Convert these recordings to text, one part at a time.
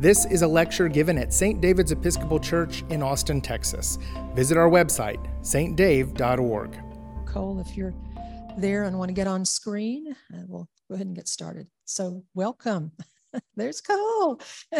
This is a lecture given at St. David's Episcopal Church in Austin, Texas. Visit our website, stdave.org. Cole, if you're there and want to get on screen, we'll go ahead and get started. So welcome. There's Cole.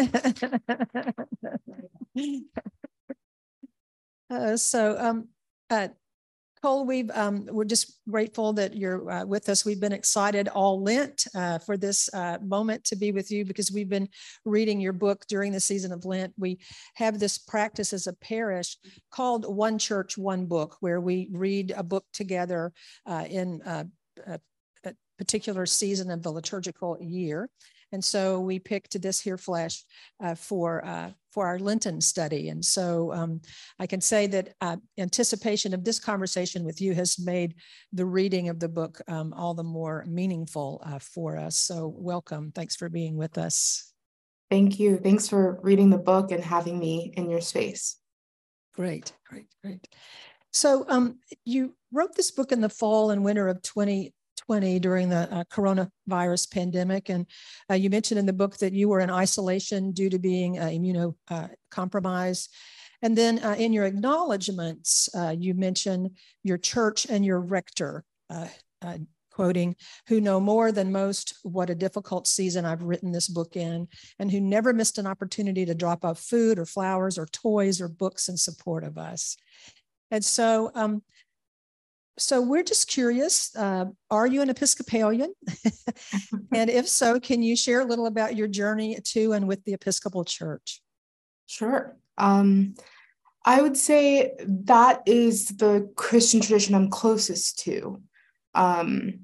Cole, we're just grateful that you're with us. We've been excited all Lent for this moment to be with you because we've been reading your book during the season of Lent. We have this practice as a parish called One Church, One Book, where we read a book together in a particular season of the liturgical year. And so we picked this here flesh for our Lenten study. And so I can say that anticipation of this conversation with you has made the reading of the book all the more meaningful for us. So welcome. Thanks for being with us. Thank you. Thanks for reading the book and having me in your space. Great. So you wrote this book in the fall and winter of 2020 during the coronavirus pandemic. And you mentioned in the book that you were in isolation due to being immunocompromised. And then in your acknowledgments, you mentioned your church and your rector, quoting, who know more than most what a difficult season I've written this book in, and who never missed an opportunity to drop off food or flowers or toys or books in support of us. And so we're just curious, are you an Episcopalian? And if so, can you share a little about your journey to and with the Episcopal Church? Sure. I would say that is the Christian tradition I'm closest to. I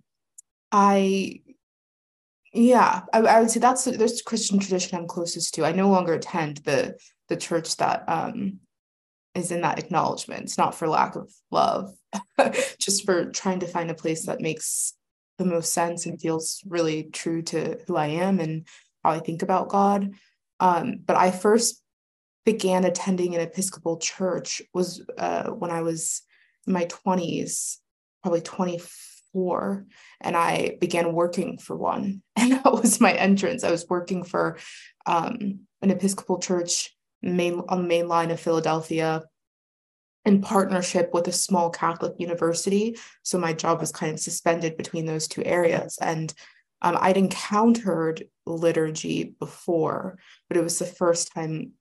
would say that's the Christian tradition I'm closest to. I no longer attend the church that is in that acknowledgement. It's not for lack of love, just for trying to find a place that makes the most sense and feels really true to who I am and how I think about God. But I first began attending an Episcopal church was when I was in my 20s, probably 24, and I began working for one. And that was my entrance. I was working for an Episcopal church on the main line of Philadelphia in partnership with a small Catholic university. So my job was kind of suspended between those two areas. And I'd encountered liturgy before, but it was the first time,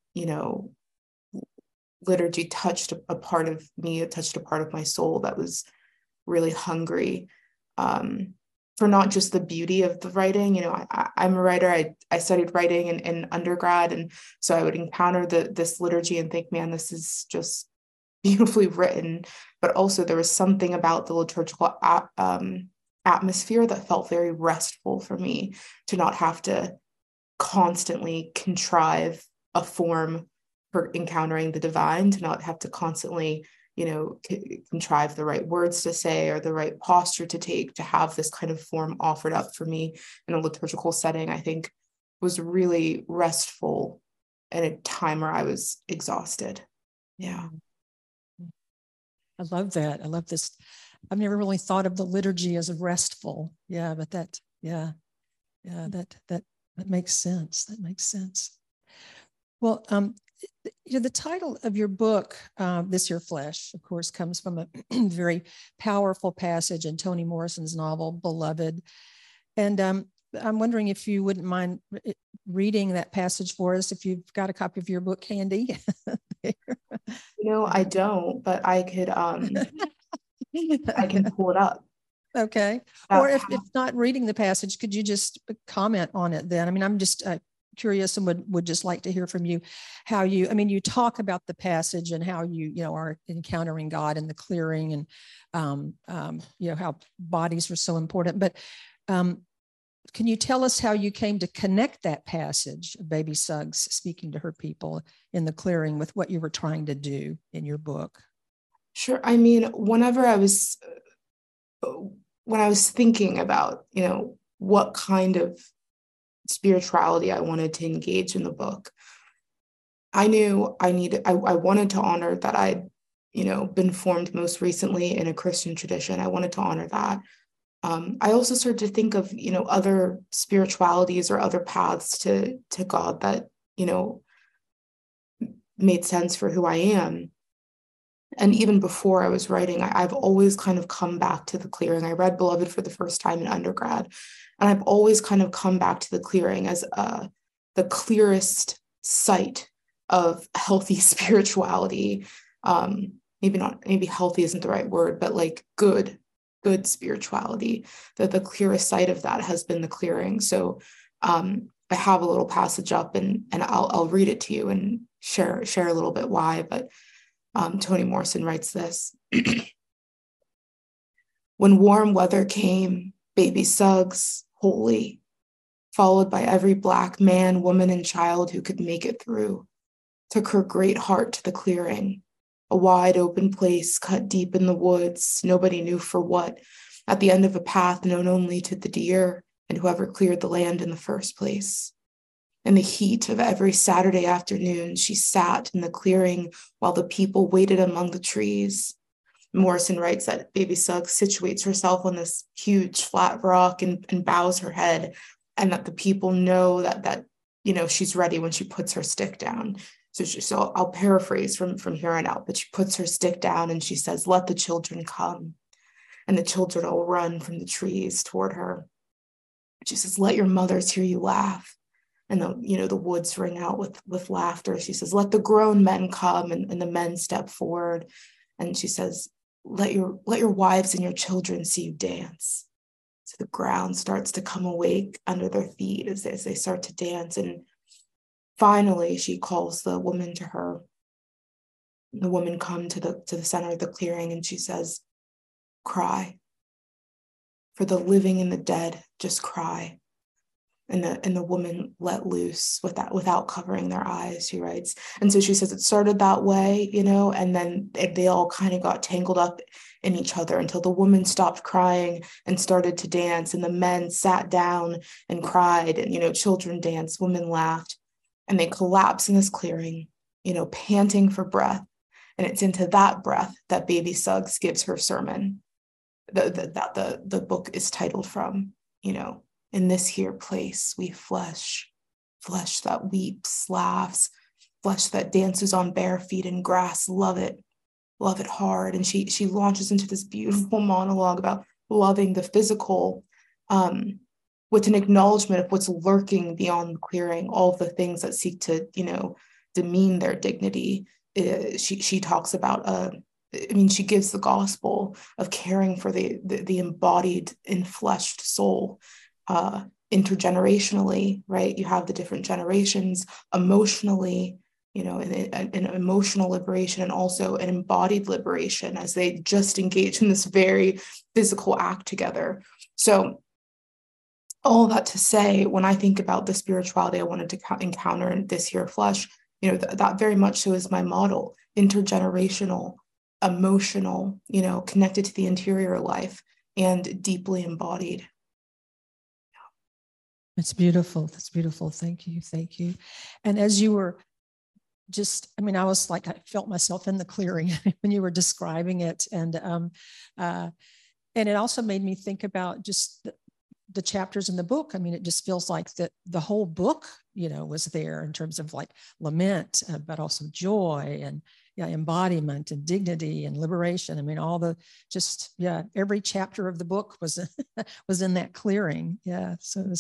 liturgy touched a part of me, it touched a part of my soul that was really hungry for not just the beauty of the writing. I'm a writer. I studied writing in undergrad. And so I would encounter this liturgy and think, man, this is just beautifully written. But also there was something about the liturgical atmosphere that felt very restful for me, to not have to constantly contrive a form for encountering the divine, to not have to constantly contrive the right words to say or the right posture to take, to have this kind of form offered up for me in a liturgical setting, I think was really restful at a time where I was exhausted. Yeah. I love that. I love this. I've never really thought of the liturgy as restful. Yeah, but that makes sense. That makes sense. Well, the title of your book, This Here Flesh, of course, comes from a very powerful passage in Toni Morrison's novel, Beloved. And I'm wondering if you wouldn't mind reading that passage for us, if you've got a copy of your book handy. I don't, but I could, I can pull it up. Okay. Or if not reading the passage, could you just comment on it then? I mean, I'm just curious and would just like to hear from you how you talk about the passage and how you are encountering God in the clearing and how bodies are so important. But can you tell us how you came to connect that passage, Baby Suggs speaking to her people in the clearing, with what you were trying to do in your book? Sure. I mean, when I was thinking about, what kind of spirituality I wanted to engage in the book, I knew I wanted to honor that I'd, been formed most recently in a Christian tradition. I wanted to honor that. I also started to think of, other spiritualities or other paths to God that, made sense for who I am. And even before I was writing, I've always kind of come back to the clearing. I read Beloved for the first time in undergrad, and I've always kind of come back to the clearing as the clearest site of healthy spirituality. Maybe healthy isn't the right word, but like good spirituality. That the clearest site of that has been the clearing. So I have a little passage up, and I'll read it to you and share a little bit why. But Toni Morrison writes this. When warm weather came, baby Suggs, holy, followed by every Black man, woman, and child who could make it through, took her great heart to the clearing, a wide open place cut deep in the woods, nobody knew for what, at the end of a path known only to the deer and whoever cleared the land in the first place. In the heat of every Saturday afternoon, she sat in the clearing while the people waited among the trees. Morrison writes that baby Suggs situates herself on this huge flat rock and bows her head, and that the people know that she's ready when she puts her stick down. So I'll paraphrase from here on out, but she puts her stick down and she says, "Let the children come." And the children all run from the trees toward her. She says, "Let your mothers hear you laugh." And the woods ring out with laughter. She says, "Let the grown men come," and the men step forward. And she says, let your wives and your children see you dance." So the ground starts to come awake under their feet as they start to dance. And finally, she calls the woman to her. The woman come to the center of the clearing, and she says, "Cry. For the living and the dead, just cry." And the woman let loose without covering their eyes, she writes. And so she says it started that way, and then they all kind of got tangled up in each other until the woman stopped crying and started to dance, and the men sat down and cried, and children danced, women laughed, and they collapse in this clearing, panting for breath. And it's into that breath that baby Suggs gives her sermon that the book is titled from. "In this here place we flesh that weeps, laughs, flesh that dances on bare feet and grass, love it hard." And she launches into this beautiful monologue about loving the physical, with an acknowledgement of what's lurking beyond the clearing, all of the things that seek to, demean their dignity. She talks about, she gives the gospel of caring for the embodied, enfleshed soul, intergenerationally, right? You have the different generations emotionally, an emotional liberation, and also an embodied liberation as they just engage in this very physical act together. So all that to say, when I think about the spirituality I wanted to encounter in this here flesh, that very much so is my model: intergenerational, emotional, connected to the interior life, and deeply embodied. It's beautiful. That's beautiful. Thank you. Thank you. And as you were I was like, I felt myself in the clearing when you were describing it. And it also made me think about just the chapters in the book. It just feels like the whole book, was there in terms of like lament, but also joy and embodiment and dignity and liberation. Every chapter of the book was in that clearing. Yeah.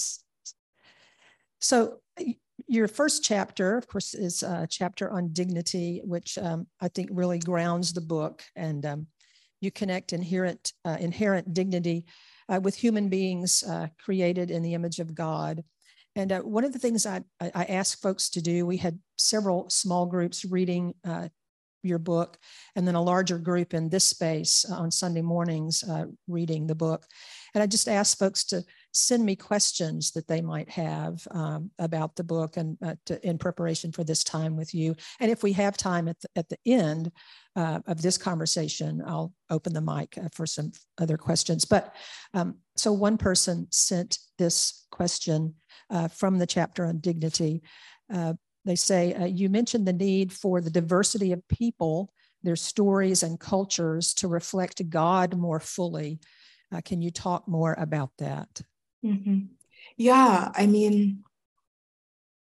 So your first chapter, of course, is a chapter on dignity, which I think really grounds the book. And you connect inherent dignity with human beings created in the image of God. And one of the things I asked folks to do, we had several small groups reading your book, and then a larger group in this space on Sunday mornings reading the book. And I just asked folks to send me questions that they might have about the book and in preparation for this time with you. And if we have time at the end of this conversation, I'll open the mic for some other questions. But so one person sent this question from the chapter on dignity. They say, you mentioned the need for the diversity of people, their stories and cultures to reflect God more fully. Can you talk more about that? Mm-hmm. Yeah,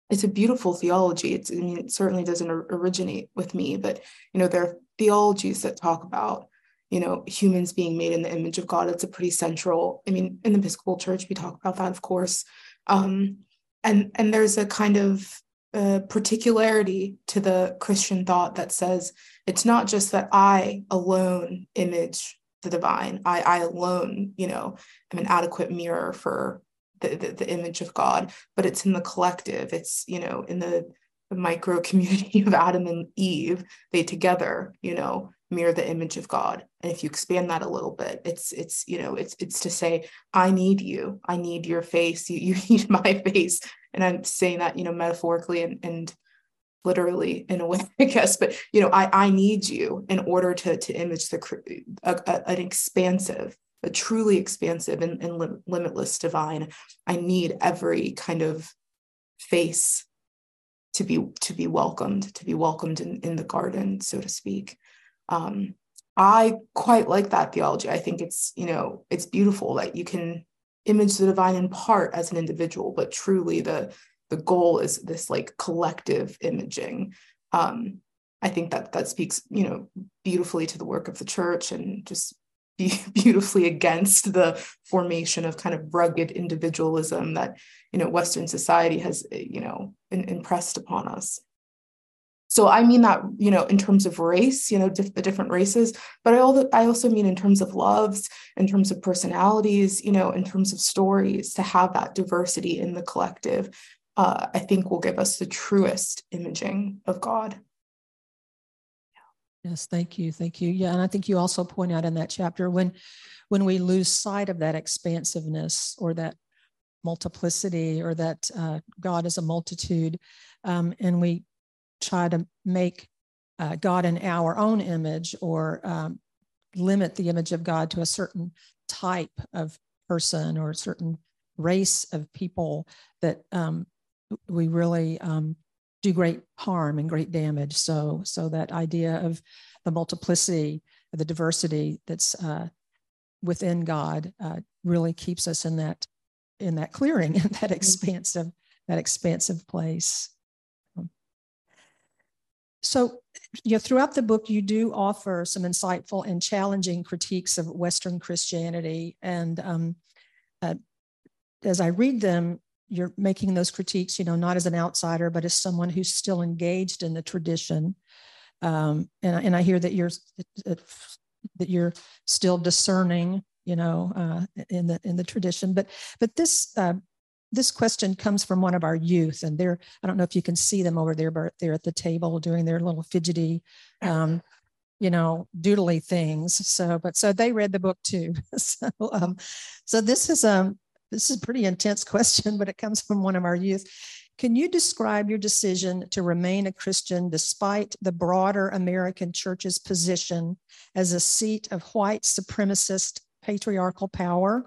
it's a beautiful theology. I mean, it certainly doesn't originate with me, but, there are theologies that talk about, humans being made in the image of God. It's a pretty central, in the Episcopal Church, we talk about that, of course. And there's a kind of particularity to the Christian thought that says it's not just that I alone image the divine. I alone, am an adequate mirror for the image of God, but it's in the collective. It's, in the micro community of Adam and Eve, they together, mirror the image of God. And if you expand that a little bit, it's to say, I need you. I need your face. You need my face. And I'm saying that, metaphorically and literally in a way, I guess, but, I need you in order to image an expansive, a truly expansive and limitless divine. I need every kind of face to be welcomed in the garden, so to speak. I quite like that theology. I think it's, it's beautiful that you can image the divine in part as an individual, but truly the goal is this like collective imaging. I think that speaks, beautifully to the work of the church, and just beautifully against the formation of kind of rugged individualism that, Western society has, impressed upon us. So I mean that, in terms of race, the different races, but I also mean in terms of loves, in terms of personalities, in terms of stories, to have that diversity in the collective, I think will give us the truest imaging of God. Yes, thank you. Yeah, and I think you also point out in that chapter when we lose sight of that expansiveness or that multiplicity, or that God is a multitude, and we try to make God in our own image, or limit the image of God to a certain type of person or a certain race of people, that we really do great harm and great damage. So that idea of the multiplicity, the diversity that's within God, really keeps us in that clearing, in that expansive place. So, throughout the book, you do offer some insightful and challenging critiques of Western Christianity. And as I read them, you're making those critiques, not as an outsider, but as someone who's still engaged in the tradition. And I hear that you're still discerning, in the tradition. But this question comes from one of our youth, and I don't know if you can see them over there, but they're at the table doing their little fidgety, doodly things. So they read the book too. So this is a pretty intense question, but it comes from one of our youth. Can you describe your decision to remain a Christian despite the broader American church's position as a seat of white supremacist patriarchal power?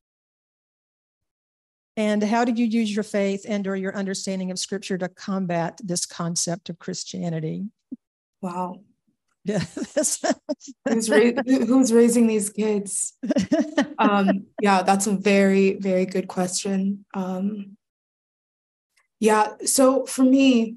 And how do you use your faith and/or your understanding of Scripture to combat this concept of Christianity? Wow. Yeah. Who's raising these kids? Yeah, that's a very, very good question. So for me,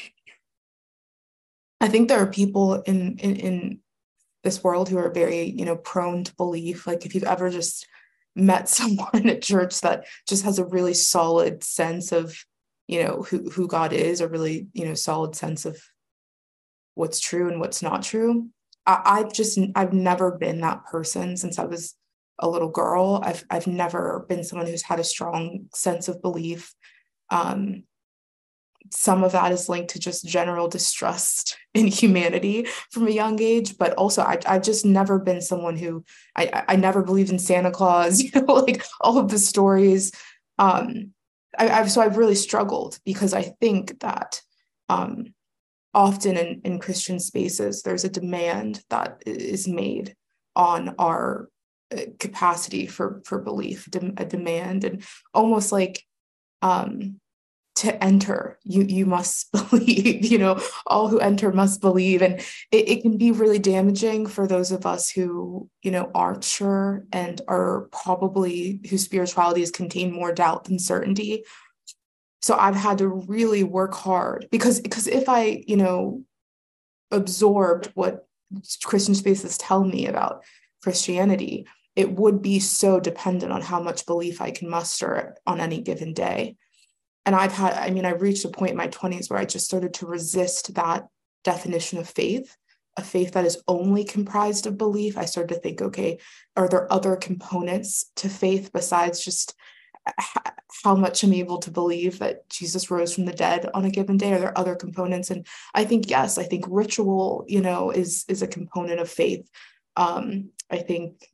I think there are people in this world who are very, prone to belief. Like if you've ever just met someone at church that just has a really solid sense of, who God is, a really, solid sense of what's true and what's not true. I've never been that person since I was a little girl. I've never been someone who's had a strong sense of belief. Some of that is linked to just general distrust in humanity from a young age, but also I've just never been someone who I never believed in Santa Claus, like all of the stories. I've really struggled because I think that often in Christian spaces, there's a demand that is made on our capacity for belief, a demand, and almost like to enter, you must believe, all who enter must believe. And it can be really damaging for those of us who, aren't sure and are probably whose spiritualities contain more doubt than certainty. So I've had to really work hard because if I, absorbed what Christian spaces tell me about Christianity, it would be so dependent on how much belief I can muster on any given day. And I reached a point in my 20s where I just started to resist that definition of faith, a faith that is only comprised of belief. I started to think, okay, are there other components to faith besides just how much I'm able to believe that Jesus rose from the dead on a given day? Are there other components? And I think, yes, I think ritual, is a component of faith. I think,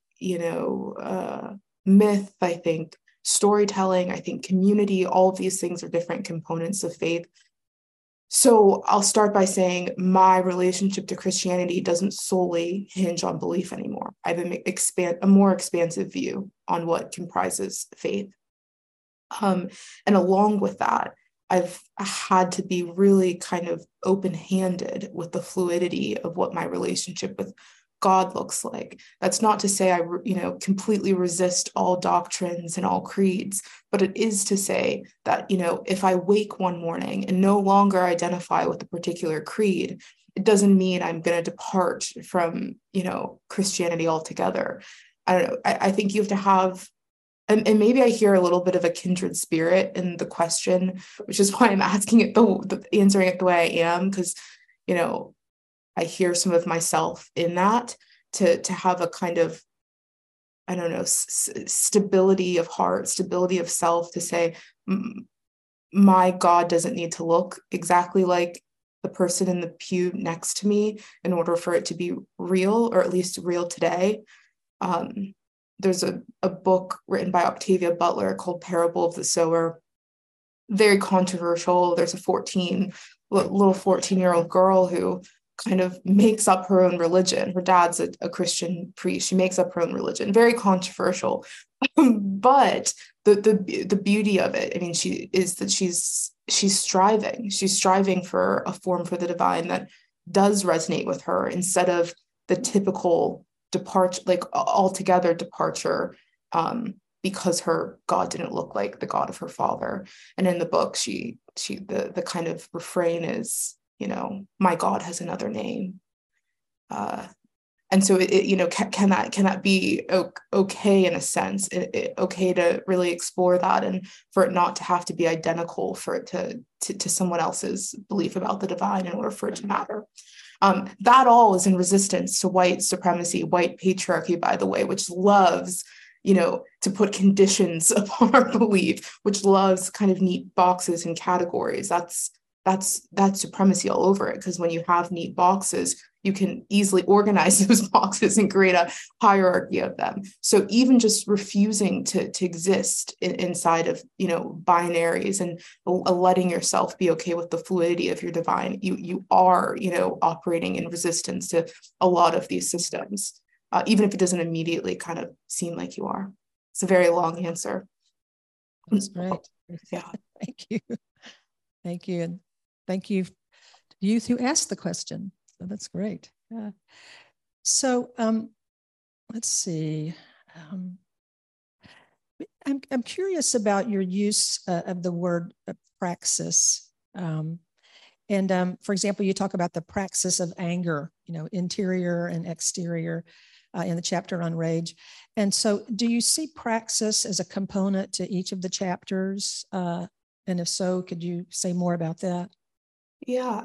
myth, I think storytelling, I think community, all of these things are different components of faith. So I'll start by saying my relationship to Christianity doesn't solely hinge on belief anymore. I have a more expansive view on what comprises faith. And along with that, I've had to be really kind of open-handed with the fluidity of what my relationship with God looks like. That's not to say I, completely resist all doctrines and all creeds, but it is to say that, if I wake one morning and no longer identify with a particular creed, it doesn't mean I'm going to depart from, Christianity altogether. I don't know. I think you have to have, and maybe I hear a little bit of a kindred spirit in the question, which is why I'm asking it, answering it the way I am, because, I hear some of myself in that, to have a kind of, I don't know, stability of heart, stability of self, to say, my God doesn't need to look exactly like the person in the pew next to me in order for it to be real, or at least real today. There's a book written by Octavia Butler called Parable of the Sower, very controversial. There's a little 14-year-old girl who kind of makes up her own religion. Her dad's a Christian priest. She makes up her own religion. Very controversial. But the beauty of it, she's striving. She's striving for a form for the divine that does resonate with her, instead of the typical departure, like altogether departure, because her God didn't look like the God of her father. And in the book, the kind of refrain is, my God has another name. And so can that be okay in a sense? Okay to really explore that, and for it not to have to be identical for it to someone else's belief about the divine in order for it to matter. That all is in resistance to white supremacy, white patriarchy, by the way, which loves, to put conditions upon our belief, which loves kind of neat boxes and categories. That's supremacy all over it, because when you have neat boxes, you can easily organize those boxes and create a hierarchy of them. So even just refusing to exist inside of, binaries, and letting yourself be okay with the fluidity of your divine, you are, operating in resistance to a lot of these systems, even if it doesn't immediately kind of seem like you are. It's a very long answer. That's great. Yeah. Thank you. Thank you. And thank you to youth who asked the question. So that's great. Yeah. So let's see. I'm curious about your use of the word praxis. And for example, you talk about the praxis of anger, interior and exterior, in the chapter on rage. And so do you see praxis as a component to each of the chapters? And if so, could you say more about that? Yeah.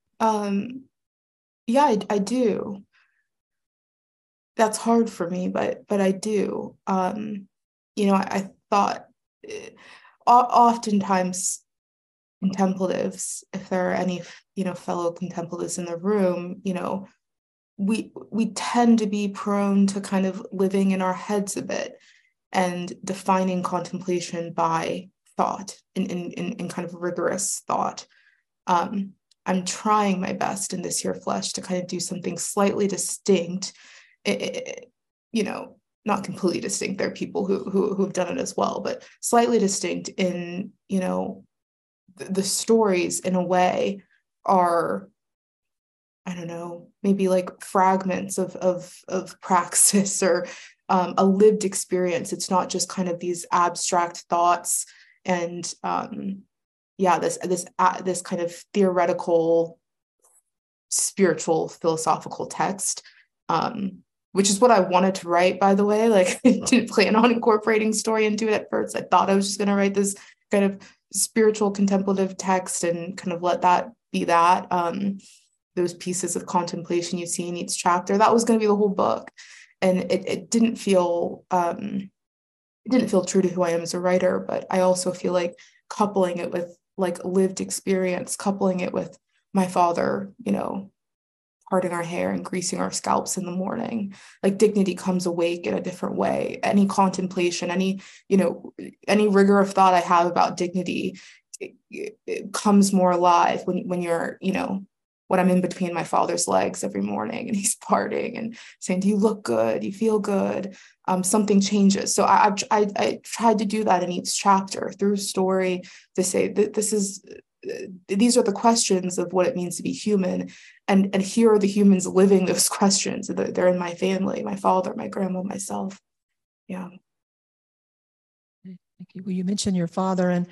I do. That's hard for me, but I do. I thought oftentimes contemplatives, if there are any, fellow contemplatives in the room, we tend to be prone to kind of living in our heads a bit and defining contemplation by thought, in kind of rigorous thought. I'm trying my best in this here flesh to kind of do something slightly distinct, not completely distinct. There are people who have done it as well, but slightly distinct in, the stories in a way are, I don't know, maybe like fragments of praxis, or a lived experience. It's not just kind of these abstract thoughts and this kind of theoretical, spiritual, philosophical text, which is what I wanted to write, by the way. Like, I didn't plan on incorporating story into it at first. I thought I was just going to write this kind of spiritual contemplative text and kind of let that be that. Those pieces of contemplation you see in each chapter, that was going to be the whole book. And it didn't feel true to who I am as a writer, but I also feel like coupling it with like lived experience, coupling it with my father, parting our hair and greasing our scalps in the morning, like dignity comes awake in a different way. Any contemplation, any rigor of thought I have about dignity, it comes more alive when you're, when I'm in between my father's legs every morning and he's parting and saying, do you look good? You feel good? Something changes. So I tried to do that in each chapter through story to say that these are the questions of what it means to be human. And here are the humans living those questions. They're in my family, my father, my grandma, myself. Yeah. Thank you. Well, you mentioned your father, and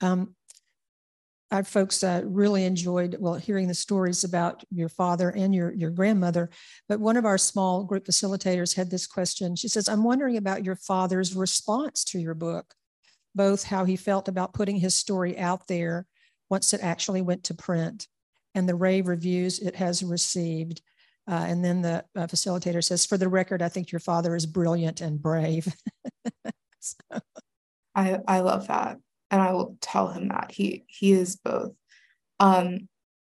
our folks really enjoyed hearing the stories about your father and your grandmother. But one of our small group facilitators had this question. She says, I'm wondering about your father's response to your book, both how he felt about putting his story out there once it actually went to print and the rave reviews it has received. And then the facilitator says, for the record, I think your father is brilliant and brave. So. I love that. And I will tell him that he is both. I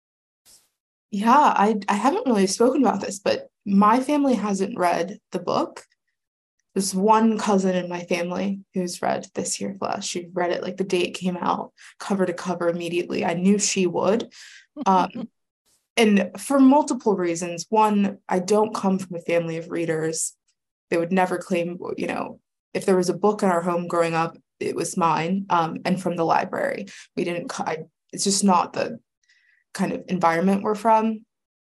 haven't really spoken about this, but my family hasn't read the book. There's one cousin in my family who's read This Year Flesh. She read it like the day it came out, cover to cover immediately. I knew she would. And for multiple reasons. One, I don't come from a family of readers. They would never claim, if there was a book in our home growing up, it was mine, and from the library. It's just not the kind of environment we're from.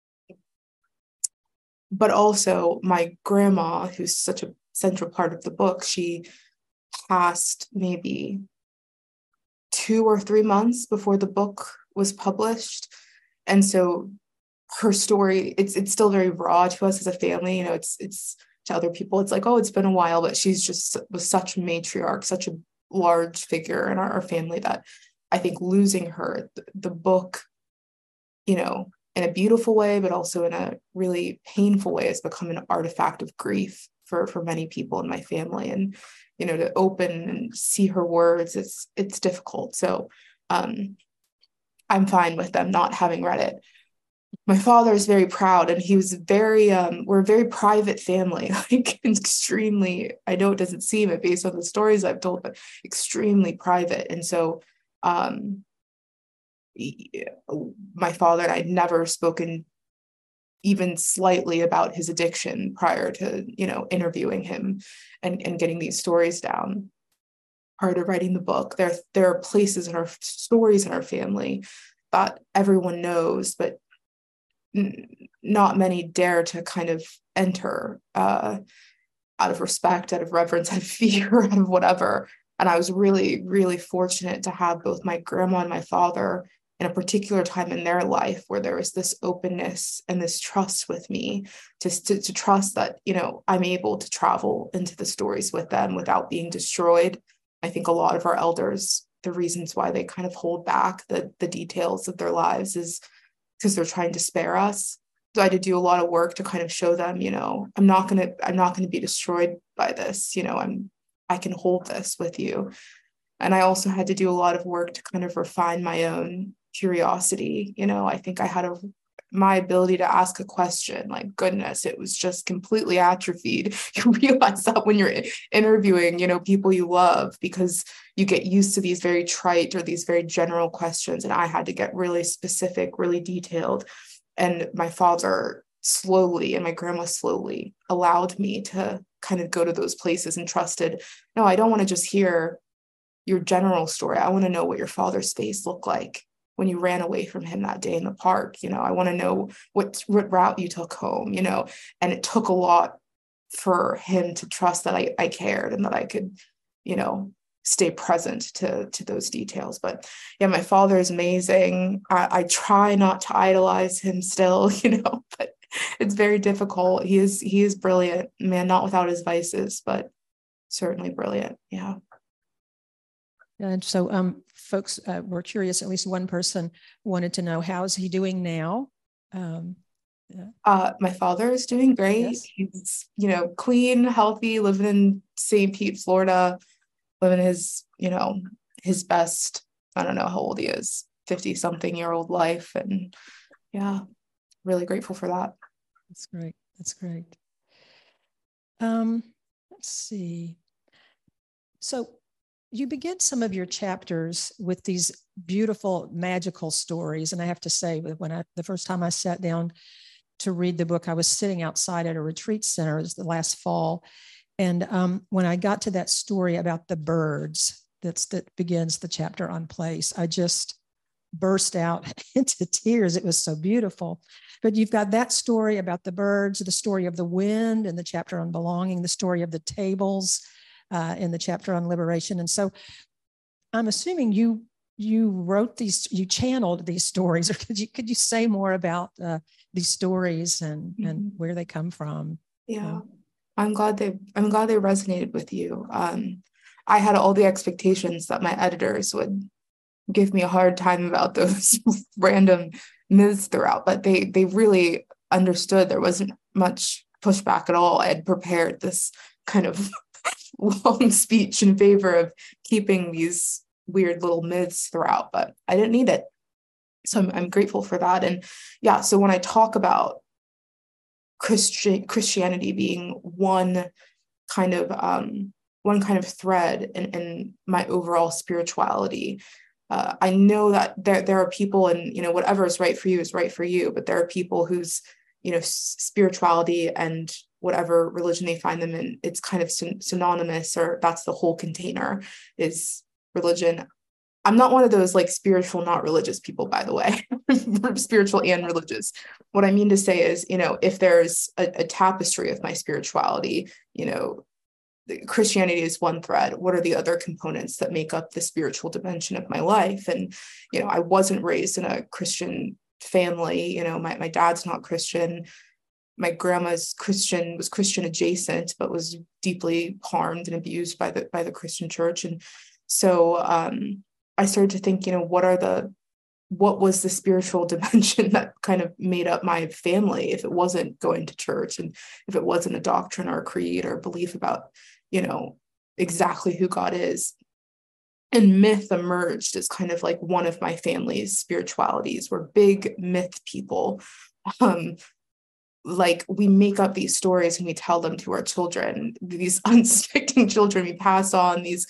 But also my grandma, who's such a central part of the book, she passed maybe 2 or 3 months before the book was published. And so her story, it's still very raw to us as a family. It's to other people, it's like, oh, it's been a while, but she's just was such a matriarch, such a large figure in our family that I think losing her, the book, in a beautiful way, but also in a really painful way, has become an artifact of grief for many people in my family. And, to open and see her words, it's difficult. So I'm fine with them not having read it. My father is very proud, and he was we're a very private family, like extremely, I know it doesn't seem it based on the stories I've told, but extremely private. And so my father and I had never spoken even slightly about his addiction prior to, interviewing him and getting these stories down. Prior to writing the book, there are places in our stories in our family that everyone knows, but not many dare to kind of enter out of respect, out of reverence, out of fear, out of whatever. And I was really, really fortunate to have both my grandma and my father in a particular time in their life where there was this openness and this trust with me to trust that, I'm able to travel into the stories with them without being destroyed. I think a lot of our elders, the reasons why they kind of hold back the details of their lives is because they're trying to spare us. So I had to do a lot of work to kind of show them, I'm not going to be destroyed by this. I can hold this with you. And I also had to do a lot of work to kind of refine my own curiosity. I think I had my ability to ask a question, like, goodness, it was just completely atrophied. You realize that when you're interviewing, people you love, because you get used to these very trite or these very general questions. And I had to get really specific, really detailed. And my father slowly and my grandma slowly allowed me to kind of go to those places and trusted, no, I don't want to just hear your general story. I want to know what your father's face looked like when you ran away from him that day in the park. I want to know what route you took home, and it took a lot for him to trust that I cared and that I could, stay present to those details. But yeah, my father is amazing. I try not to idolize him still, but it's very difficult. He is brilliant, man, not without his vices, but certainly brilliant. Yeah. And so folks were curious, at least one person wanted to know, how is he doing now? My father is doing great. Yes. He's, clean, healthy, living in St. Pete, Florida, living his, his best, I don't know how old he is, 50-something-year-old life. And yeah, really grateful for that. That's great. That's great. Let's see. So you begin some of your chapters with these beautiful, magical stories. And I have to say, the first time I sat down to read the book, I was sitting outside at a retreat center. It was the last fall. And when I got to that story about the birds, that begins the chapter on place, I just burst out into tears. It was so beautiful. But you've got that story about the birds, the story of the wind in the chapter on belonging, the story of the tables in the chapter on liberation. And so I'm assuming you wrote these, you channeled these stories, or could you say more about these stories and where they come from? Yeah. I'm glad they resonated with you. I had all the expectations that my editors would give me a hard time about those random myths throughout, but they really understood. There wasn't much pushback at all. I had prepared this kind of long speech in favor of keeping these weird little myths throughout, but I didn't need it. So I'm grateful for that. And yeah, so when I talk about Christianity being one kind of thread in my overall spirituality, I know that there are people, and whatever is right for you is right for you, but there are people whose spirituality and whatever religion they find them in, it's kind of synonymous, or that's the whole container is religion. I'm not one of those like spiritual, not religious people, by the way. Spiritual and religious. What I mean to say is, if there's a tapestry of my spirituality, Christianity is one thread. What are the other components that make up the spiritual dimension of my life? And, I wasn't raised in a Christian family. My dad's not Christian. My grandma's Christian, was Christian adjacent, but was deeply harmed and abused by the Christian church. And so I started to think, what was the spiritual dimension that kind of made up my family if it wasn't going to church, and if it wasn't a doctrine or a creed or a belief about, exactly who God is. And myth emerged as kind of like one of my family's spiritualities. We're big myth people. Like we make up these stories and we tell them to our children, these unsuspecting children we pass on these,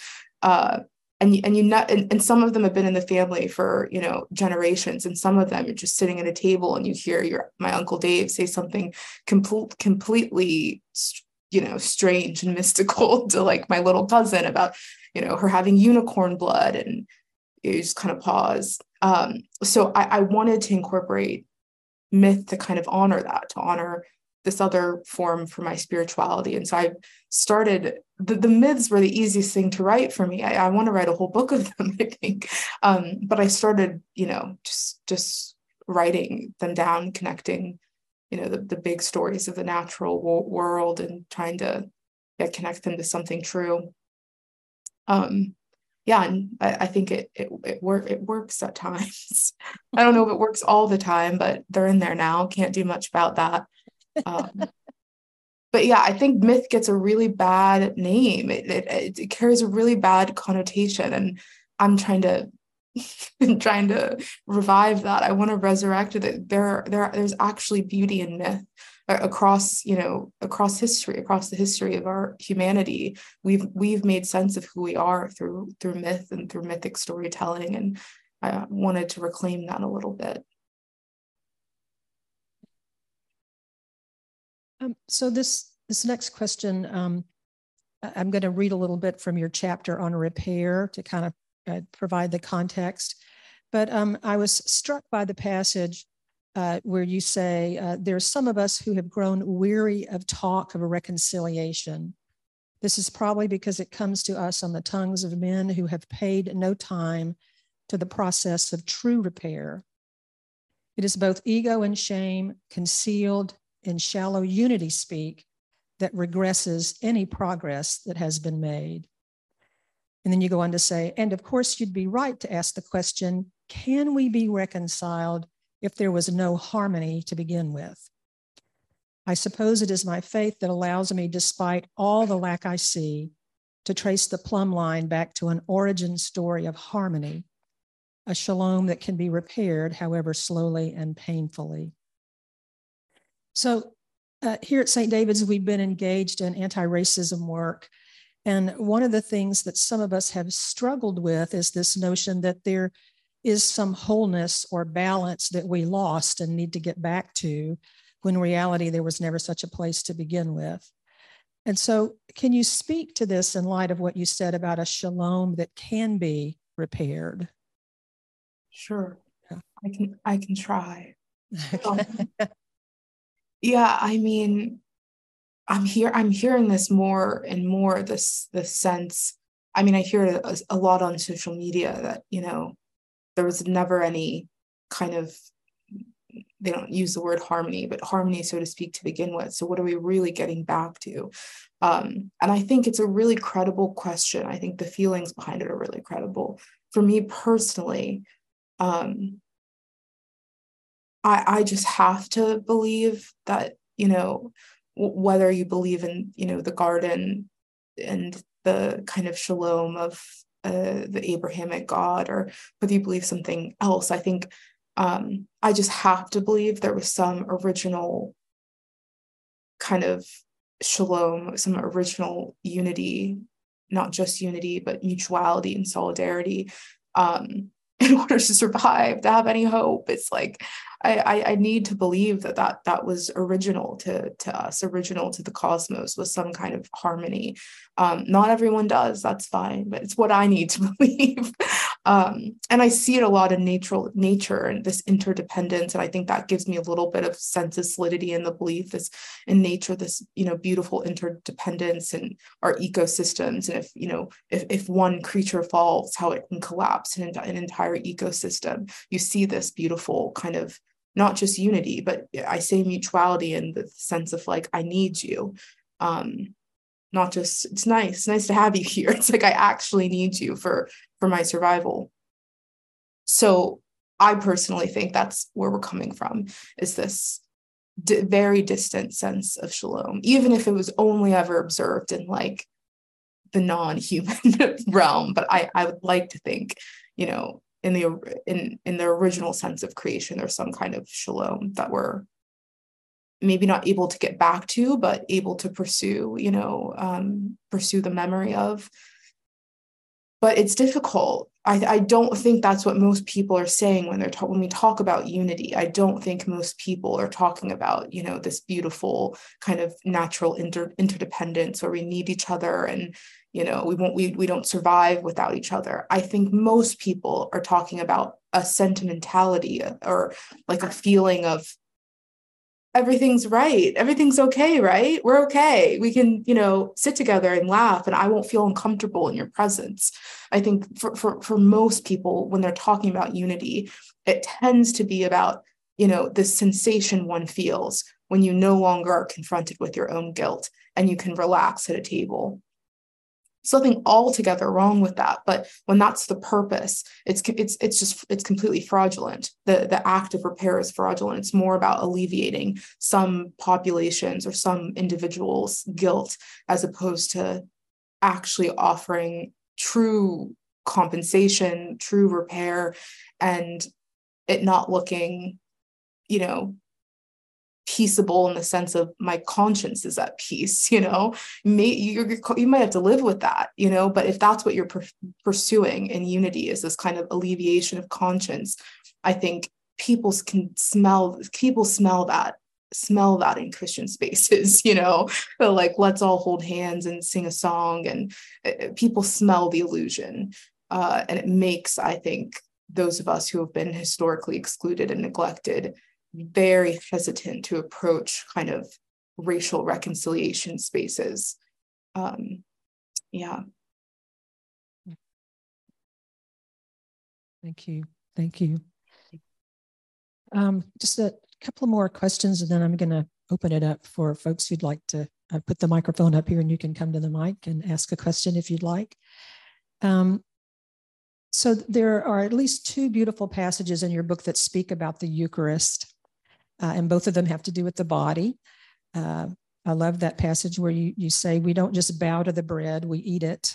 and some of them have been in the family for, generations. And some of them you're just sitting at a table and you hear my Uncle Dave say something completely, strange and mystical to like my little cousin about, her having unicorn blood, and you just kind of pause. So I wanted to incorporate myth to kind of honor that, to honor this other form for my spirituality. And so I started, the myths were the easiest thing to write for me. I want to write a whole book of them, I think. But I started, just writing them down, connecting, the big stories of the natural world, and trying to connect them to something true. And I think it works at times. I don't know if it works all the time, but they're in there now. Can't do much about that. But yeah, I think myth gets a really bad name. It carries a really bad connotation, and I'm trying to revive that. I want to resurrect it. There's actually beauty in myth across history, across the history of our humanity. We've made sense of who we are through myth and through mythic storytelling, and I wanted to reclaim that a little bit. So this next question, I'm going to read a little bit from your chapter on repair to kind of provide the context. But I was struck by the passage where you say, there's some of us who have grown weary of talk of a reconciliation. This is probably because it comes to us on the tongues of men who have paid no time to the process of true repair. It is both ego and shame concealed in shallow unity speak that regresses any progress that has been made. And then you go on to say, and of course, you'd be right to ask the question, can we be reconciled if there was no harmony to begin with? I suppose it is my faith that allows me, despite all the lack I see, to trace the plumb line back to an origin story of harmony, a shalom that can be repaired, however slowly and painfully. So here at St. David's, we've been engaged in anti-racism work. And one of the things that some of us have struggled with is this notion that there is some wholeness or balance that we lost and need to get back to, when in reality there was never such a place to begin with. And so can you speak to this in light of what you said about a shalom that can be repaired? Sure. Yeah. I can try. Okay. Yeah, I mean, I'm hearing this more and more, this sense. I mean, I hear it a lot on social media that, there was never any kind of, they don't use the word harmony, but harmony, so to speak, to begin with. So what are we really getting back to? And I think it's a really credible question. I think the feelings behind it are really credible. For me personally, I just have to believe that, whether you believe in, the garden and the kind of shalom of the Abrahamic God, or whether you believe something else, I think I just have to believe there was some original kind of shalom, some original unity, not just unity, but mutuality and solidarity, in order to survive, to have any hope. It's like, I need to believe that was original to us, original to the cosmos, with some kind of harmony. Not everyone does, that's fine, but it's what I need to believe. And I see it a lot in nature and this interdependence. And I think that gives me a little bit of sense of solidity in the belief this in nature, this, beautiful interdependence in our ecosystems. And if one creature falls, how it can collapse an entire ecosystem. You see this beautiful kind of, not just unity, but I say mutuality in the sense of like, I need you. Not just, it's nice to have you here. It's like, I actually need you for my survival. So I personally think that's where we're coming from, is this very distant sense of shalom, even if it was only ever observed in like the non-human realm. But I would like to think, in the original sense of creation, there's some kind of shalom that we're maybe not able to get back to, but able to pursue, pursue the memory of. But it's difficult. I don't think that's what most people are saying when we talk about unity. I don't think most people are talking about, this beautiful kind of natural interdependence where we need each other and, we don't survive without each other. I think most people are talking about a sentimentality or like a feeling of everything's right. Everything's okay, right? We're okay. We can, sit together and laugh and I won't feel uncomfortable in your presence. I think for most people, when they're talking about unity, it tends to be about, this sensation one feels when you no longer are confronted with your own guilt and you can relax at a table. Something altogether wrong with that. But when that's the purpose, it's completely fraudulent. The act of repair is fraudulent. It's more about alleviating some populations or some individuals' guilt, as opposed to actually offering true compensation, true repair, and it not looking, peaceable in the sense of my conscience is at peace. You might have to live with that, but if that's what you're pursuing in unity, is this kind of alleviation of conscience, I think people smell that in Christian spaces, like, let's all hold hands and sing a song, and people smell the illusion, and it makes, I think, those of us who have been historically excluded and neglected very hesitant to approach kind of racial reconciliation spaces. Yeah. Thank you. Thank you. Just a couple more questions, and then I'm going to open it up for folks who'd like to put the microphone up here, and you can come to the mic and ask a question if you'd like. So there are at least two beautiful passages in your book that speak about the Eucharist, and both of them have to do with the body. I love that passage where you say, we don't just bow to the bread, we eat it.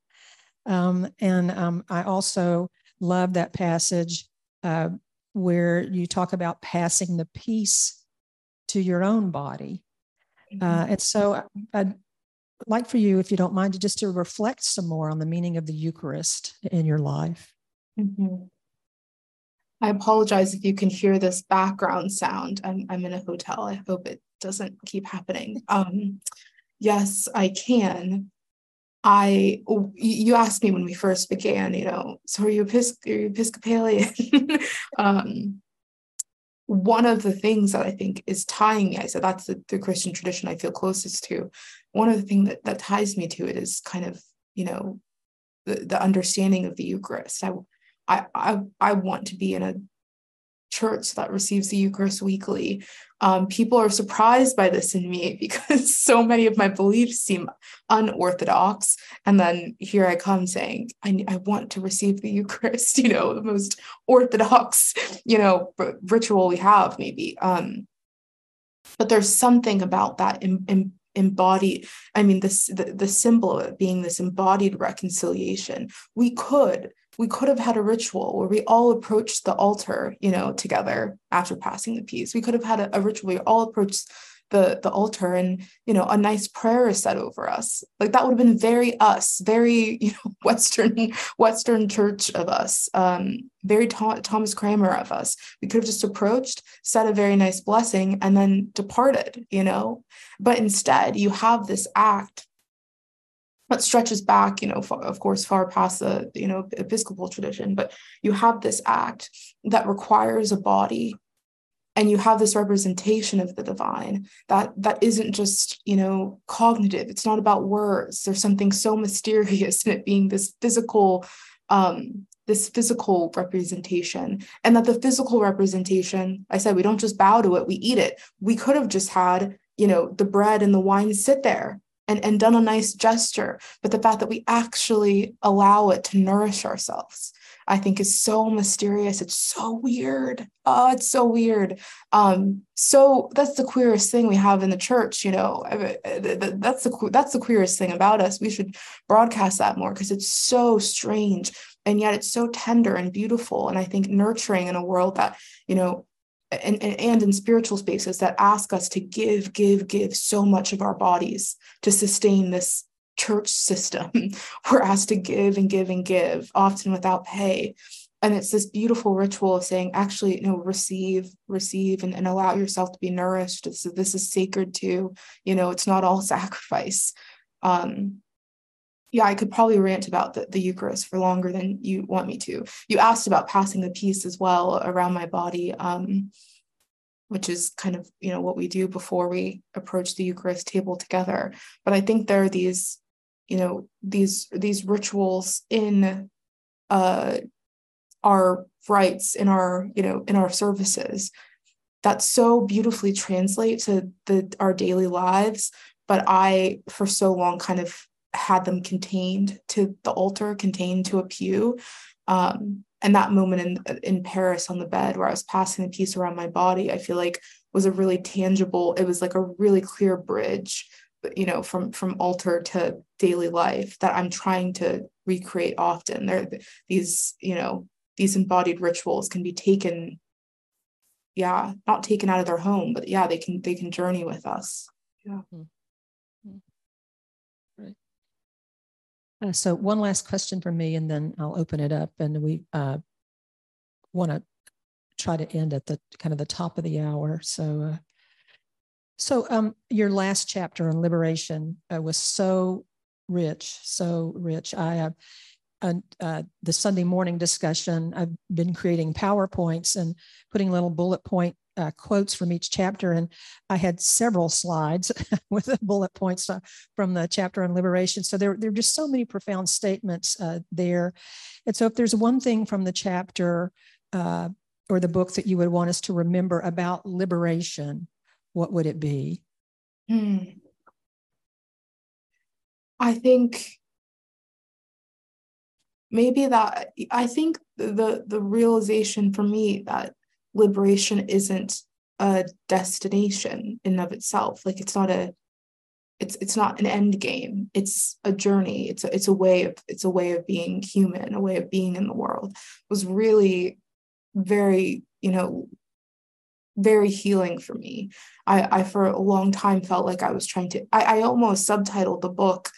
I also love that passage where you talk about passing the peace to your own body. And so I'd like for you, if you don't mind, just to reflect some more on the meaning of the Eucharist in your life. Mm-hmm. I apologize if you can hear this background sound. I'm in a hotel. I hope it doesn't keep happening. Yes, I can. You asked me when we first began, so are you Episcopalian? One of the things that I think is tying me, I said that's the Christian tradition I feel closest to. One of the things that ties me to it is kind of, the understanding of the Eucharist. I want to be in a church that receives the Eucharist weekly. People are surprised by this in me because so many of my beliefs seem unorthodox. And then here I come saying, I want to receive the Eucharist, the most orthodox, ritual we have maybe. But there's something about that embodied, the symbol of it being this embodied reconciliation. We could have had a ritual where we all approached the altar, together after passing the peace. We could have had a ritual where we all approached the altar and, a nice prayer is said over us. Like that would have been very us, very, Western church of us, very Thomas Cranmer of us. We could have just approached, said a very nice blessing and then departed, But instead you have this act that stretches back, of course, far past the, Episcopal tradition, but you have this act that requires a body and you have this representation of the divine that isn't just, cognitive. It's not about words. There's something so mysterious in it being this physical representation, and that the physical representation, I said, we don't just bow to it, we eat it. We could have just had, the bread and the wine sit there and done a nice gesture, but the fact that we actually allow it to nourish ourselves, I think is so mysterious. It's so weird. Oh, it's so weird. So that's the queerest thing we have in the church, that's the queerest thing about us. We should broadcast that more because it's so strange and yet it's so tender and beautiful. And I think nurturing in a world that, and in spiritual spaces that ask us to give so much of our bodies to sustain this church system. We're asked to give and give and give, often without pay. And it's this beautiful ritual of saying, actually, receive and allow yourself to be nourished. So this is sacred too. It's not all sacrifice. I could probably rant about the Eucharist for longer than you want me to. You asked about passing the peace as well around my body, which is kind of, what we do before we approach the Eucharist table together. But I think there are these, these rituals in our rites, in our services that so beautifully translate to our daily lives. But I, for so long, kind of had them contained to the altar, contained to a pew. And that moment in Paris on the bed where I was passing the peace around my body, I feel like was a really tangible, it was like a really clear bridge, from altar to daily life that I'm trying to recreate often. These embodied rituals can be taken, not taken out of their home, but they can journey with us. Yeah. Right. So one last question from me, and then I'll open it up. And we want to try to end at the kind of the top of the hour. So your last chapter on liberation was so rich, so rich. The Sunday morning discussion, I've been creating PowerPoints and putting little bullet point quotes from each chapter, and I had several slides with the bullet points from the chapter on liberation. So there are just so many profound statements there. And so if there's one thing from the chapter or the book that you would want us to remember about liberation, what would it be? I think maybe that, I think the realization for me that liberation isn't a destination in and of itself. Like it's not an end game. It's a journey. It's a way of being human, a way of being in the world. It was really very, very healing for me. I for a long time felt like I was trying to, I almost subtitled the book,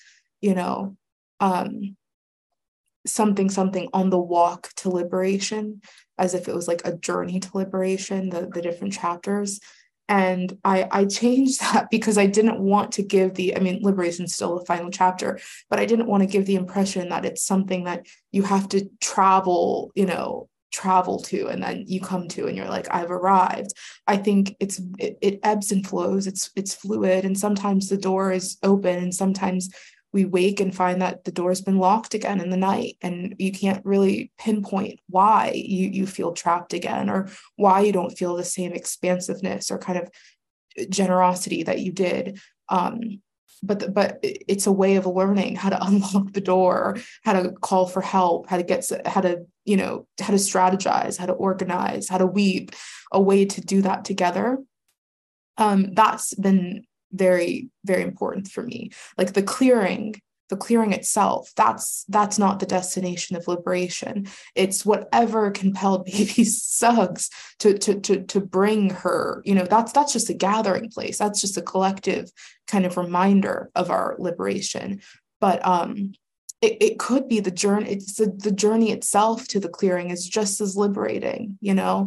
something on the walk to liberation, as if it was like a journey to liberation, the different chapters. And I changed that because I didn't want to give liberation is still the final chapter, but I didn't want to give the impression that it's something that you have to travel to, and then you come to and you're like, I've arrived. I think it ebbs and flows. It's fluid. And sometimes the door is open, and sometimes we wake and find that the door's been locked again in the night, and you can't really pinpoint why you feel trapped again, or why you don't feel the same expansiveness or kind of generosity that you did. But it's a way of learning how to unlock the door, how to call for help, how to strategize, how to organize, how to weep, a way to do that together. That's been very, very important for me. Like the clearing itself, that's not the destination of liberation. It's whatever compelled baby Suggs to bring her, that's just a gathering place. That's just a collective kind of reminder of our liberation. But it could be the journey. It's the journey itself to the clearing is just as liberating, yeah.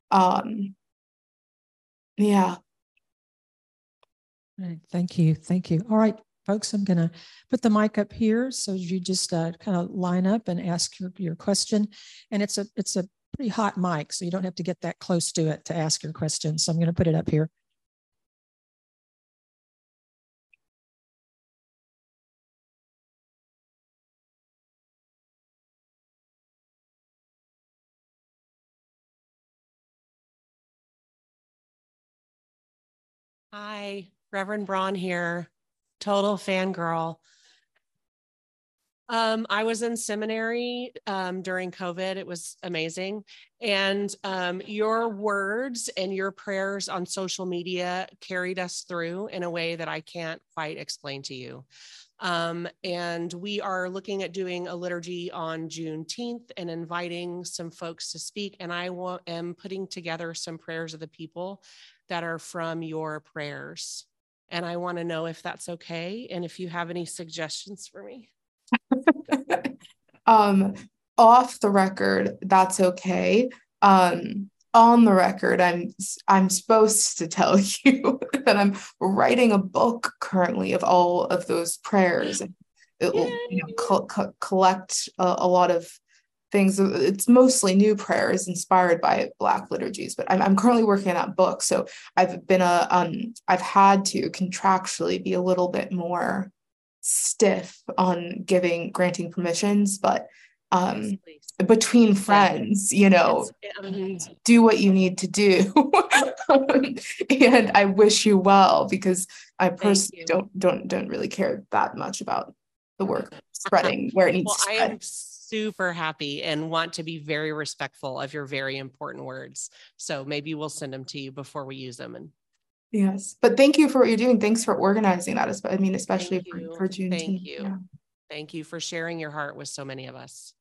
Right. Thank you. All right, folks, I'm going to put the mic up here so you just kind of line up and ask your question. And it's a pretty hot mic, so you don't have to get that close to it to ask your question. So I'm going to put it up here. Hi, Reverend Braun here, total fangirl. I was in seminary during COVID. It was amazing. And your words and your prayers on social media carried us through in a way that I can't quite explain to you. And we are looking at doing a liturgy on Juneteenth and inviting some folks to speak. And I am putting together some prayers of the people that are from your prayers. And I want to know if that's okay, and if you have any suggestions for me. Off the record, that's okay. On the record, I'm supposed to tell you that I'm writing a book currently of all of those prayers. And it will collect a lot of things. It's mostly new prayers inspired by Black liturgies, but I'm currently working on that book. So I've had to contractually be a little bit more stiff on granting permissions, but please. Between friends, do what you need to do. And I wish you well, because I personally don't really care that much about the work spreading where it needs to spread. I am super happy and want to be very respectful of your very important words. So maybe we'll send them to you before we use them. And yes, but thank you for what you're doing. Thanks for organizing that. Especially for Juneteenth. Thank you. Yeah. Thank you for sharing your heart with so many of us.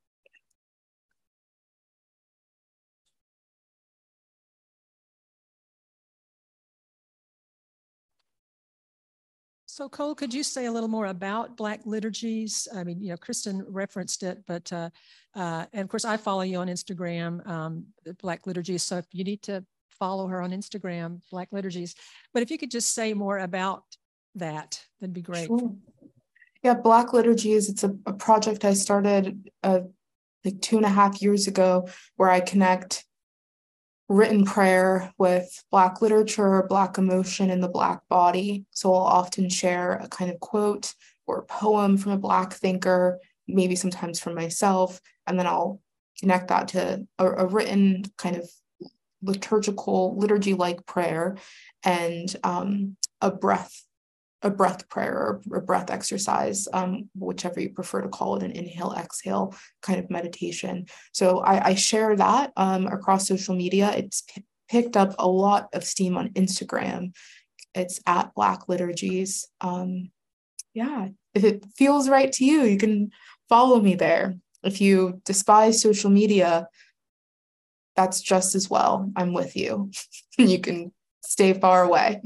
So Cole, could you say a little more about Black liturgies? Kristen referenced it, but and of course I follow you on Instagram, Black liturgies. So if you need to follow her on Instagram, Black liturgies. But if you could just say more about that, that'd be great. Sure. Yeah, Black liturgies. It's a project I started like 2.5 years ago, where I connect written prayer with Black literature, Black emotion, and the Black body. So I'll often share a kind of quote or a poem from a Black thinker, maybe sometimes from myself, and then I'll connect that to a written kind of liturgy-like prayer, and a breath prayer or a breath exercise, whichever you prefer to call it, an inhale, exhale kind of meditation. So I share that across social media. It's picked up a lot of steam on Instagram. It's at Black Liturgies. Yeah, if it feels right to you, you can follow me there. If you despise social media, that's just as well. I'm with you. You can stay far away.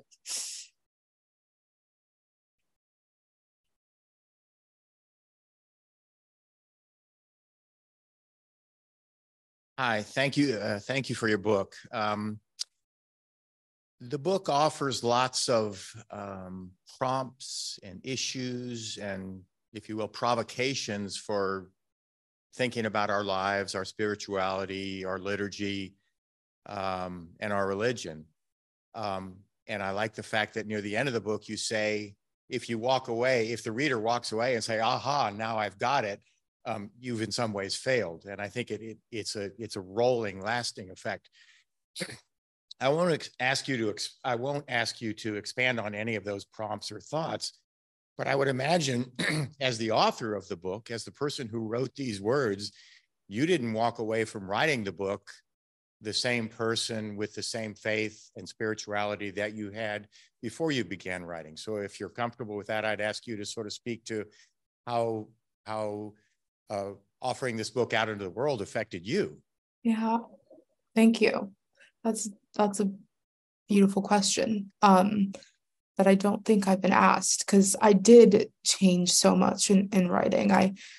Hi, thank you. Thank you for your book. The book offers lots of prompts and issues and, if you will, provocations for thinking about our lives, our spirituality, our liturgy, and our religion. And I like the fact that near the end of the book, you say, if you walk away, if the reader walks away and say, aha, now I've got it, you've in some ways failed. And I think it's a rolling, lasting effect. I won't ask you to expand on any of those prompts or thoughts, but I would imagine as the author of the book, as the person who wrote these words, you didn't walk away from writing the book the same person with the same faith and spirituality that you had before you began writing. So if you're comfortable with that, I'd ask you to sort of speak to how offering this book out into the world affected you. Yeah, thank you. That's a beautiful question that I don't think I've been asked, because I did change so much in writing.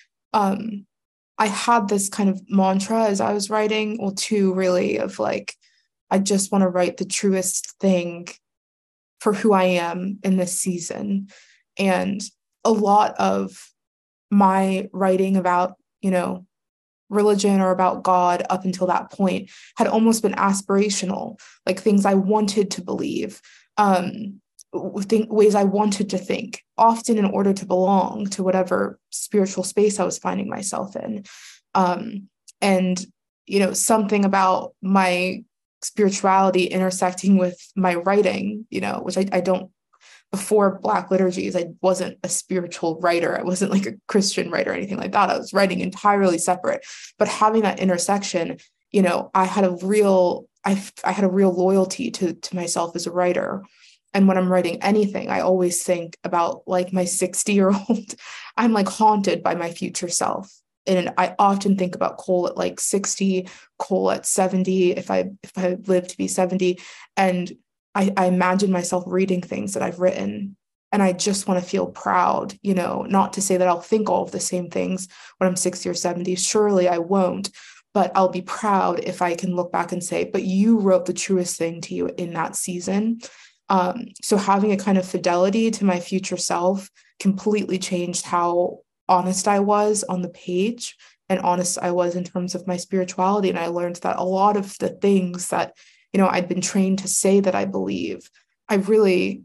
I had this kind of mantra as I was writing, well, two really, of like, I just want to write the truest thing for who I am in this season. And a lot of my writing about, religion or about God up until that point had almost been aspirational, like things I wanted to believe, ways I wanted to think, often in order to belong to whatever spiritual space I was finding myself in. And, something about my spirituality intersecting with my writing, which I don't, before Black Liturgies, I wasn't a spiritual writer. I wasn't like a Christian writer or anything like that. I was writing entirely separate, but having that intersection, I had a real loyalty to myself as a writer. And when I'm writing anything, I always think about like my 60-year-old. I'm like haunted by my future self. And I often think about Cole at like 60, Cole at 70, if I live to be 70. And I imagine myself reading things that I've written, and I just want to feel proud, not to say that I'll think all of the same things when I'm 60 or 70. Surely I won't, but I'll be proud if I can look back and say, but you wrote the truest thing to you in that season. So having a kind of fidelity to my future self completely changed how honest I was on the page and honest I was in terms of my spirituality. And I learned that a lot of the things that I'd been trained to say that I believe, I really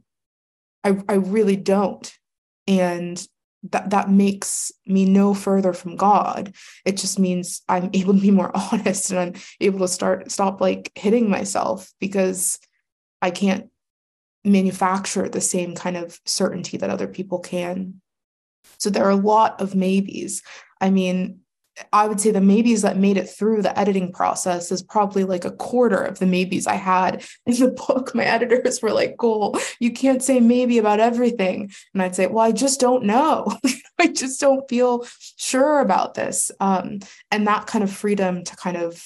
don't. And that makes me no further from God. It just means I'm able to be more honest, and I'm able to stop like hitting myself, because I can't manufacture the same kind of certainty that other people can. So there are a lot of maybes. I mean, I would say the maybes that made it through the editing process is probably like a quarter of the maybes I had in the book. My editors were like, "Cool, you can't say maybe about everything." And I'd say, well, I just don't know. I just don't feel sure about this. And that kind of freedom to kind of,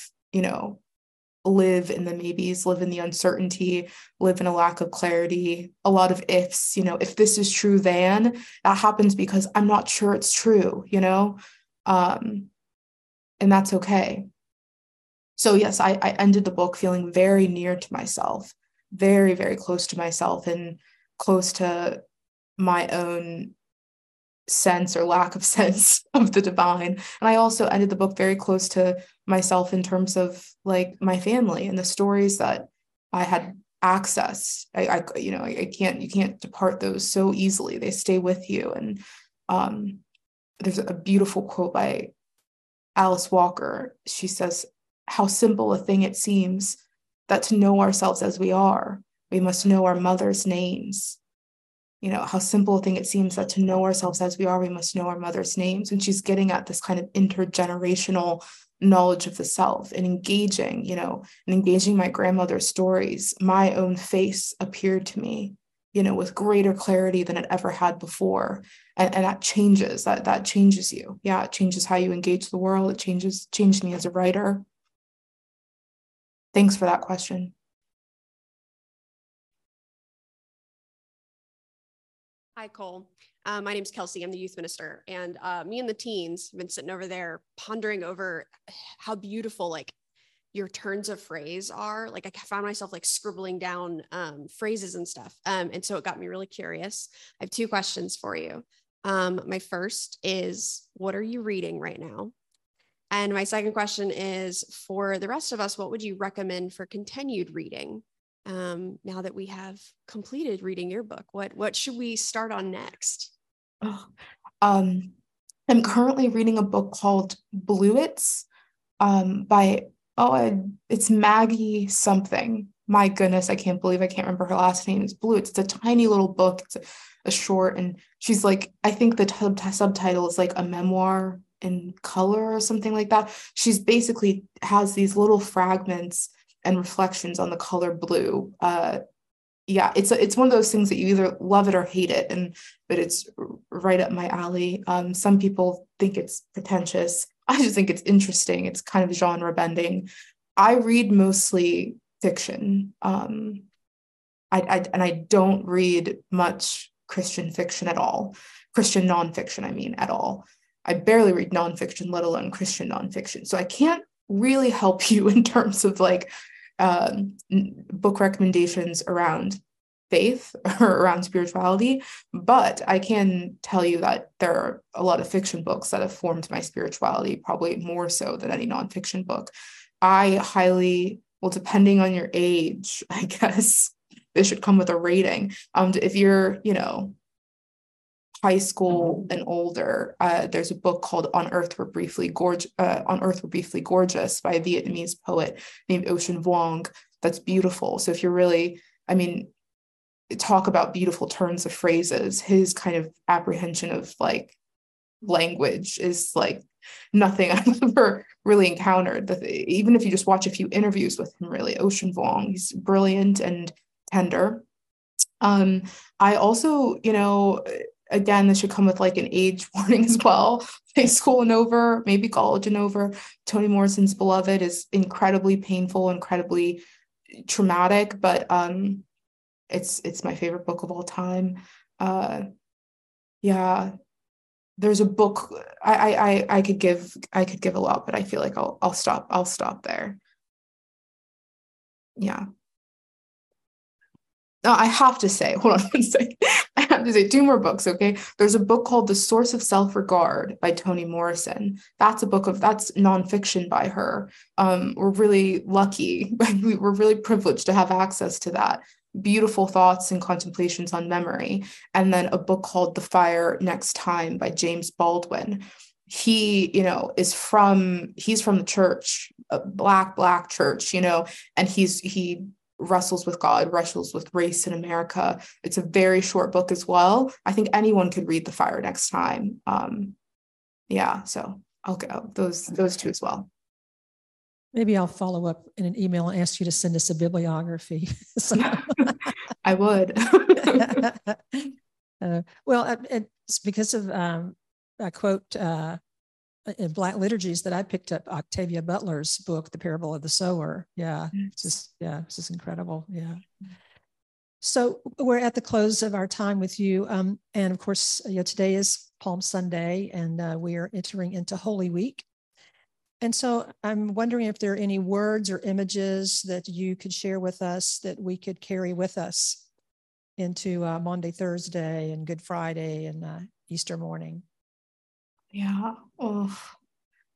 live in the maybes, live in the uncertainty, live in a lack of clarity, a lot of ifs, if this is true, then that happens because I'm not sure it's true, and that's okay. So yes, I ended the book feeling very near to myself, very, very close to myself, and close to my own sense or lack of sense of the divine. And I also ended the book very close to myself in terms of like my family and the stories that I had access. You can't depart those so easily. They stay with you. And there's a beautiful quote by Alice Walker. She says, "How simple a thing it seems that to know ourselves as we are, we must know our mother's names." How simple a thing it seems that to know ourselves as we are, we must know our mother's names. And she's getting at this kind of intergenerational knowledge of the self and engaging my grandmother's stories. My own face appeared to me, with greater clarity than it ever had before. And that changes you. Yeah, it changes how you engage the world. It changed me as a writer. Thanks for that question. Hi, Cole. My name's Kelsey. I'm the youth minister. And me and the teens have been sitting over there pondering over how beautiful your turns of phrase are. I found myself scribbling down phrases and stuff. And so it got me really curious. I have two questions for you. My first is, what are you reading right now? And my second question is, for the rest of us, what would you recommend for continued reading? Now that we have completed reading your book, what should we start on next? I'm currently reading a book called Bluets by it's Maggie something. My goodness, I can't remember her last name. It's Bluets. It's a tiny little book. It's a short, and she's I think the subtitle is a memoir in color or something like that. She's basically has these little fragments and reflections on the color blue. It's one of those things that you either love it or hate it, but it's right up my alley. Some people think it's pretentious. I just think it's interesting. It's kind of genre bending. I read mostly fiction. I don't read much Christian fiction at all. Christian nonfiction, at all. I barely read nonfiction, let alone Christian nonfiction. So I can't really help you in terms of book recommendations around faith or around spirituality, but I can tell you that there are a lot of fiction books that have formed my spirituality, probably more so than any nonfiction book. Depending on your age, I guess it should come with a rating. If you're, high school and older, there's a book called On Earth We're Briefly Gorgeous by a Vietnamese poet named Ocean Vuong. That's beautiful. So if you're really, talk about beautiful turns of phrases, his kind of apprehension of language is nothing I've ever really encountered. Even if you just watch a few interviews with him, really, Ocean Vuong, he's brilliant and tender. I also, again, this should come with an age warning as well. High school and over, maybe college and over. Toni Morrison's Beloved is incredibly painful, incredibly traumatic, but it's my favorite book of all time. There's a book I could give a lot, but I feel like I'll stop there. Yeah. No, I have to say, hold on one second. I have to say two more books, okay? There's a book called The Source of Self-Regard by Toni Morrison. That's nonfiction by her. We're really lucky. We're really privileged to have access to that. Beautiful thoughts and contemplations on memory. And then a book called The Fire Next Time by James Baldwin. He, he's from the church, a black church, and he wrestles with God, wrestles with race in America. It's a very short book as well. I think anyone could read The Fire Next Time. So I'll go those two as well. Maybe I'll follow up in an email and ask you to send us a bibliography. I would. It's because of a quote in Black Liturgies that I picked up Octavia Butler's book, The Parable of the Sower. It's just incredible. Yeah. So we're at the close of our time with you. And of course, today is Palm Sunday, and we are entering into Holy Week. And so I'm wondering if there are any words or images that you could share with us that we could carry with us into Maundy Thursday and Good Friday and Easter morning. Yeah. Oh,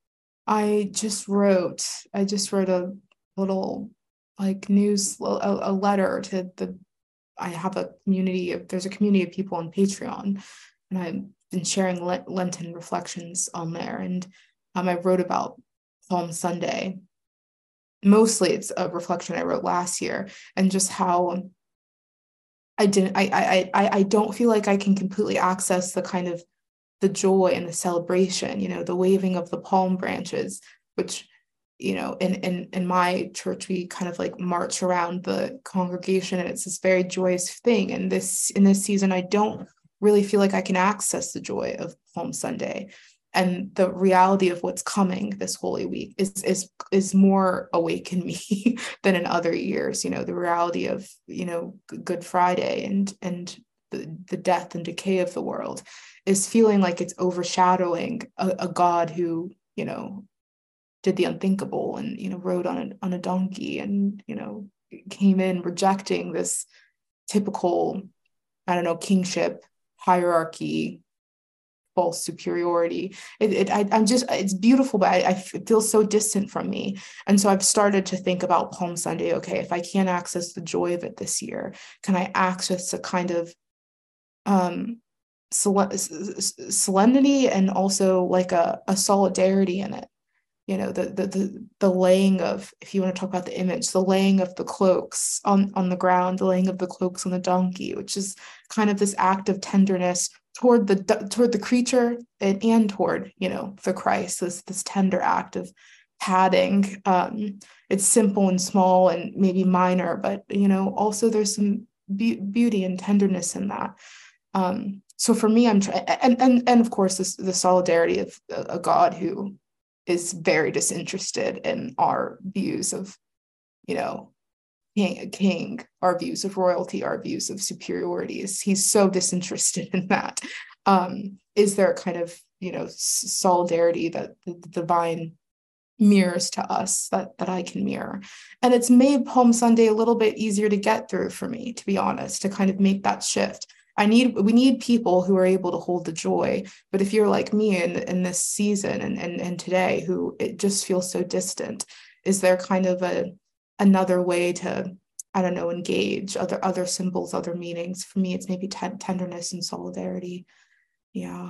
I just wrote a little like a letter to I have there's a community of people on Patreon, and I've been sharing Lenten reflections on there. And I wrote about Palm Sunday. Mostly it's a reflection I wrote last year, and just how I don't feel like I can completely access the kind of the joy and the celebration, the waving of the palm branches, which, in my church, we kind of like march around the congregation, and it's this very joyous thing. And in this season, I don't really feel like I can access the joy of Palm Sunday. And the reality of what's coming this Holy Week is more awake in me than in other years. The reality of, Good Friday and the death and decay of the world is feeling like it's overshadowing a God who, did the unthinkable and, rode on a donkey and, came in rejecting this typical, kingship, hierarchy, false superiority. It's beautiful, but I feel so distant from me. And so I've started to think about Palm Sunday. Okay, if I can't access the joy of it this year, can I access a kind of solemnity and also like a solidarity in it? The laying of, if you want to talk about the image, the laying of the cloaks on the ground, the laying of the cloaks on the donkey, which is kind of this act of tenderness toward the creature and toward, the Christ, this tender act of padding. It's simple and small and maybe minor, but, also there's some beauty and tenderness in that. So for me, I'm trying, and of course, the solidarity of a God who is very disinterested in our views of, king, our views of royalty, our views of superiorities. He's so disinterested in that. Is there a kind of, solidarity that the divine mirrors to us that I can mirror? And it's made Palm Sunday a little bit easier to get through for me, to be honest, to kind of make that shift. We need people who are able to hold the joy. But if you're like me in this season and today, who it just feels so distant, is there kind of another way to, engage other symbols, other meanings? For me, it's maybe tenderness and solidarity. Yeah.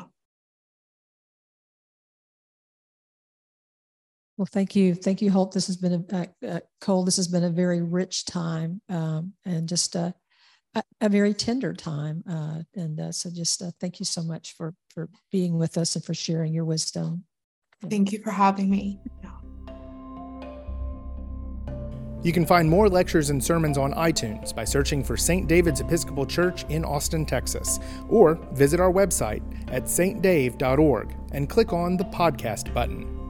Well, thank you. Thank you, Hope. This has been Cole, this has been a very rich time and just a very tender time. So just thank you so much for being with us and for sharing your wisdom. Thank you for having me. You can find more lectures and sermons on iTunes by searching for St. David's Episcopal Church in Austin, Texas, or visit our website at stdave.org and click on the podcast button.